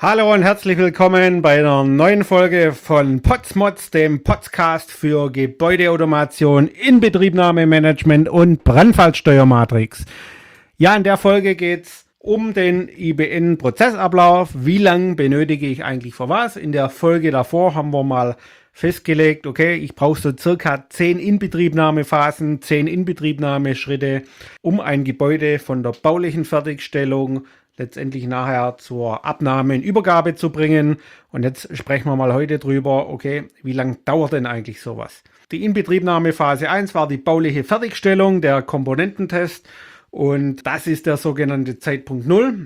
Hallo und herzlich willkommen bei einer neuen Folge von Potsmods, dem Podcast für Gebäudeautomation, Inbetriebnahmemanagement und Brandfallsteuermatrix. Ja, in der Folge geht es um den IBN-Prozessablauf. Wie lange benötige ich eigentlich für was? In der Folge davor haben wir mal festgelegt, okay, ich brauche so circa 10 Inbetriebnahmephasen, 10 Inbetriebnahmeschritte, um ein Gebäude von der baulichen Fertigstellung letztendlich nachher zur Abnahme und Übergabe zu bringen. Und jetzt sprechen wir mal heute drüber, okay, wie lange dauert denn eigentlich sowas? Die Inbetriebnahmephase 1 war die bauliche Fertigstellung, der Komponententest, und das ist der sogenannte Zeitpunkt 0.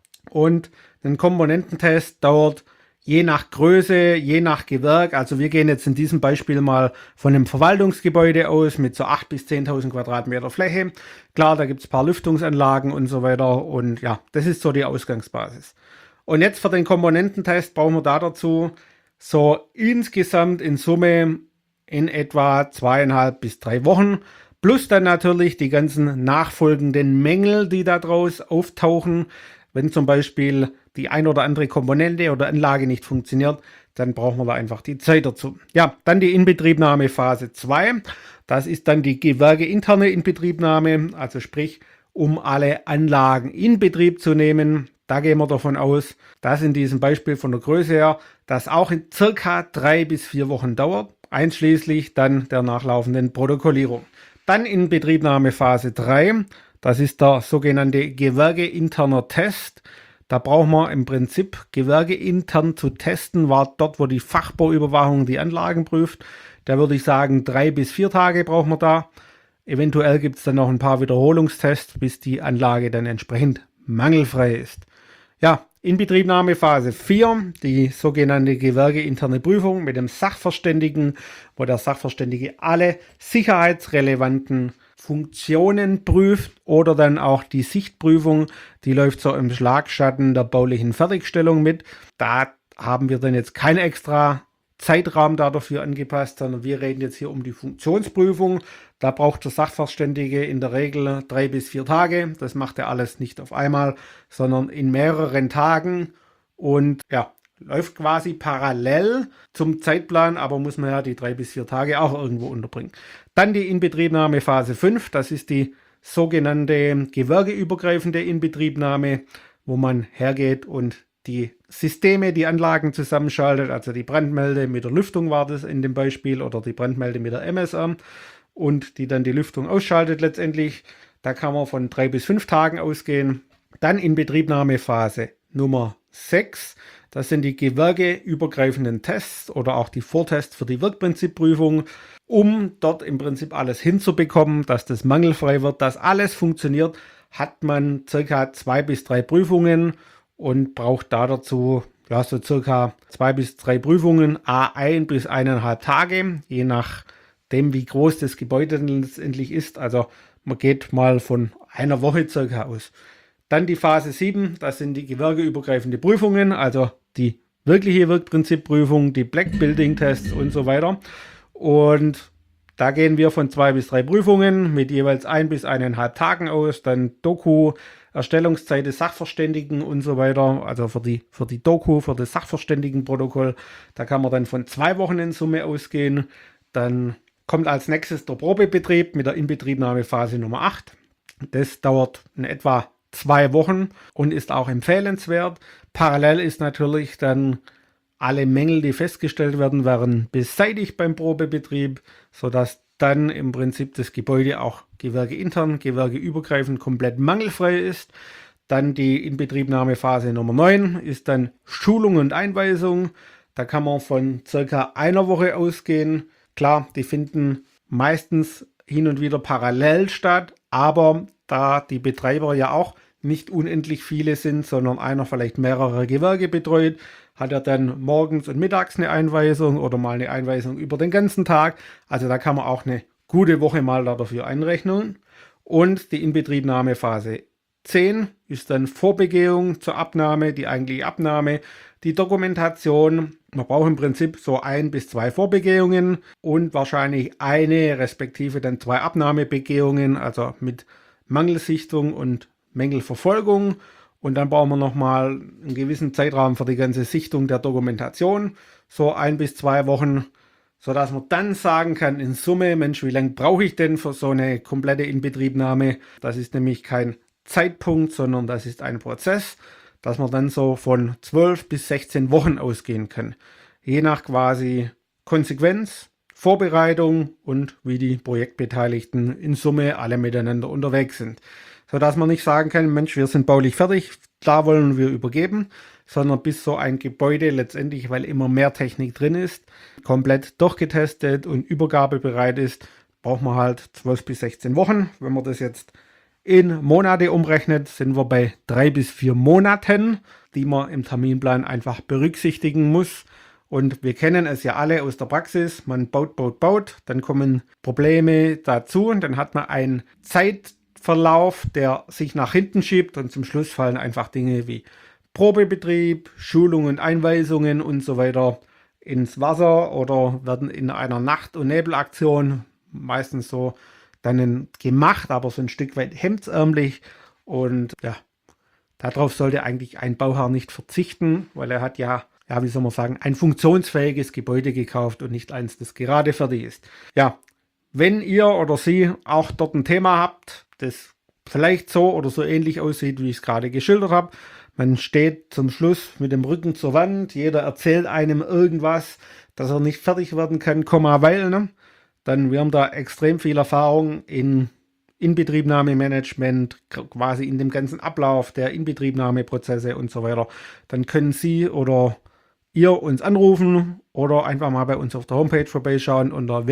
Und ein Komponententest dauert je nach Größe, je nach Gewerk, also wir gehen jetzt in diesem Beispiel mal von einem Verwaltungsgebäude aus mit so 8.000 bis 10.000 Quadratmeter Fläche. Klar, da gibt es ein paar Lüftungsanlagen und so weiter, und ja, das ist so die Ausgangsbasis. Und jetzt für den Komponententest brauchen wir da dazu so insgesamt in Summe in etwa 2,5 bis 3 Wochen, plus dann natürlich die ganzen nachfolgenden Mängel, die daraus auftauchen. Wenn zum Beispiel die ein oder andere Komponente oder Anlage nicht funktioniert, dann brauchen wir da einfach die Zeit dazu. Ja, dann die Inbetriebnahme Phase 2. Das ist dann die gewerkeinterne Inbetriebnahme, also sprich, um alle Anlagen in Betrieb zu nehmen. Da gehen wir davon aus, dass in diesem Beispiel von der Größe her, das auch in circa 3 bis 4 Wochen dauert, einschließlich dann der nachlaufenden Protokollierung. Dann Inbetriebnahme Phase 3. Das ist der sogenannte gewerkeinterner Test. Da brauchen wir im Prinzip gewerkeintern zu testen, war dort, wo die Fachbauüberwachung die Anlagen prüft. Da würde ich sagen, 3 bis 4 Tage brauchen wir da. Eventuell gibt es dann noch ein paar Wiederholungstests, bis die Anlage dann entsprechend mangelfrei ist. Ja, Inbetriebnahme Phase 4, die sogenannte gewerkeinterne Prüfung mit dem Sachverständigen, wo der Sachverständige alle sicherheitsrelevanten Funktionen prüft, oder dann auch die Sichtprüfung, die läuft so im Schlagschatten der baulichen Fertigstellung mit. Da haben wir dann jetzt keinen extra Zeitrahmen dafür angepasst, sondern wir reden jetzt hier um die Funktionsprüfung. Da braucht der Sachverständige in der Regel 3 bis 4 Tage. Das macht er alles nicht auf einmal, sondern in mehreren Tagen, und ja, läuft quasi parallel zum Zeitplan, aber muss man ja die 3 bis 4 Tage auch irgendwo unterbringen. Dann die Inbetriebnahme Phase 5, das ist die sogenannte gewerkeübergreifende Inbetriebnahme, wo man hergeht und die Systeme, die Anlagen zusammenschaltet, also die Brandmelde mit der Lüftung war das in dem Beispiel, oder die Brandmelde mit der MSR, und die dann die Lüftung ausschaltet letztendlich. Da kann man von 3 bis 5 Tagen ausgehen. Dann Inbetriebnahme Phase Nummer 6. Das sind die gewerkeübergreifenden Tests oder auch die Vortests für die Wirkprinzipprüfung, um dort im Prinzip alles hinzubekommen, dass das mangelfrei wird, dass alles funktioniert, hat man circa 2 bis 3 Prüfungen und braucht da dazu ja so circa 2 bis 3 Prüfungen, 1 bis 1,5 Tage, je nachdem wie groß das Gebäude letztendlich ist. Also man geht mal von einer Woche circa aus. Dann die Phase 7, das sind die gewerkeübergreifende Prüfungen, also die wirkliche Wirkprinzipprüfung, die Black Building Tests und so weiter. Und da gehen wir von 2 bis 3 Prüfungen mit jeweils 1 bis 1,5 Tagen aus. Dann Doku, Erstellungszeit des Sachverständigen und so weiter. Also für die Doku, für das Sachverständigenprotokoll, da kann man dann von 2 Wochen in Summe ausgehen. Dann kommt als nächstes der Probebetrieb mit der Inbetriebnahmephase Nummer 8. Das dauert in etwa 2 Wochen und ist auch empfehlenswert. Parallel ist natürlich dann alle Mängel, die festgestellt werden beseitigt beim Probebetrieb, sodass dann im Prinzip das Gebäude auch gewerkeintern, gewerkeübergreifend komplett mangelfrei ist. Dann die Inbetriebnahmephase Nummer 9 ist dann Schulung und Einweisung. Da kann man von circa einer Woche ausgehen. Klar, die finden meistens hin und wieder parallel statt, aber da die Betreiber ja auch nicht unendlich viele sind, sondern einer vielleicht mehrere Gewerke betreut, hat er dann morgens und mittags eine Einweisung oder mal eine Einweisung über den ganzen Tag. Also da kann man auch eine gute Woche mal dafür einrechnen. Und die Inbetriebnahmephase 10 ist dann Vorbegehung zur Abnahme, die eigentliche Abnahme, die Dokumentation. Man braucht im Prinzip so 1 bis 2 Vorbegehungen und wahrscheinlich eine respektive dann 2 Abnahmebegehungen, also mit Mangelsichtung und Mängelverfolgung. Und dann brauchen wir nochmal einen gewissen Zeitraum für die ganze Sichtung der Dokumentation, so 1 bis 2 Wochen, sodass man dann sagen kann, in Summe, Mensch, wie lange brauche ich denn für so eine komplette Inbetriebnahme? Das ist nämlich kein Zeitpunkt, sondern das ist ein Prozess, dass man dann so von 12 bis 16 Wochen ausgehen kann. Je nach quasi Konsequenz, Vorbereitung und wie die Projektbeteiligten in Summe alle miteinander unterwegs sind. Sodass man nicht sagen kann, Mensch, wir sind baulich fertig, da wollen wir übergeben, sondern bis so ein Gebäude letztendlich, weil immer mehr Technik drin ist, komplett durchgetestet und übergabebereit ist, braucht man halt 12 bis 16 Wochen. Wenn man das jetzt in Monate umrechnet, sind wir bei 3 bis 4 Monaten, die man im Terminplan einfach berücksichtigen muss. Und wir kennen es ja alle aus der Praxis, man baut, dann kommen Probleme dazu und dann hat man einen Zeitverlauf, der sich nach hinten schiebt und zum Schluss fallen einfach Dinge wie Probebetrieb, Schulungen, Einweisungen und so weiter ins Wasser oder werden in einer Nacht- und Nebelaktion meistens so dann gemacht, aber so ein Stück weit hemdsärmlich. Und ja, darauf sollte eigentlich ein Bauherr nicht verzichten, weil er hat ja, wie soll man sagen, ein funktionsfähiges Gebäude gekauft und nicht eins, das gerade fertig ist. Ja, wenn ihr oder Sie auch dort ein Thema habt, das vielleicht so oder so ähnlich aussieht, wie ich es gerade geschildert habe, man steht zum Schluss mit dem Rücken zur Wand, jeder erzählt einem irgendwas, dass er nicht fertig werden kann, weil, ne? Dann wir haben da extrem viel Erfahrung in Inbetriebnahmemanagement, quasi in dem ganzen Ablauf der Inbetriebnahmeprozesse und so weiter. Dann können Sie oder ihr uns anrufen oder einfach mal bei uns auf der Homepage vorbeischauen unter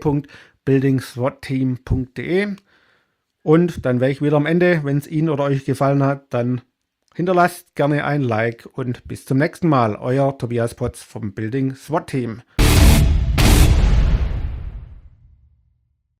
www.buildingswatteam.de. Und dann wäre ich wieder am Ende, wenn es Ihnen oder euch gefallen hat, dann hinterlasst gerne ein Like und bis zum nächsten Mal. Euer Tobias Potz vom Building SWAT Team.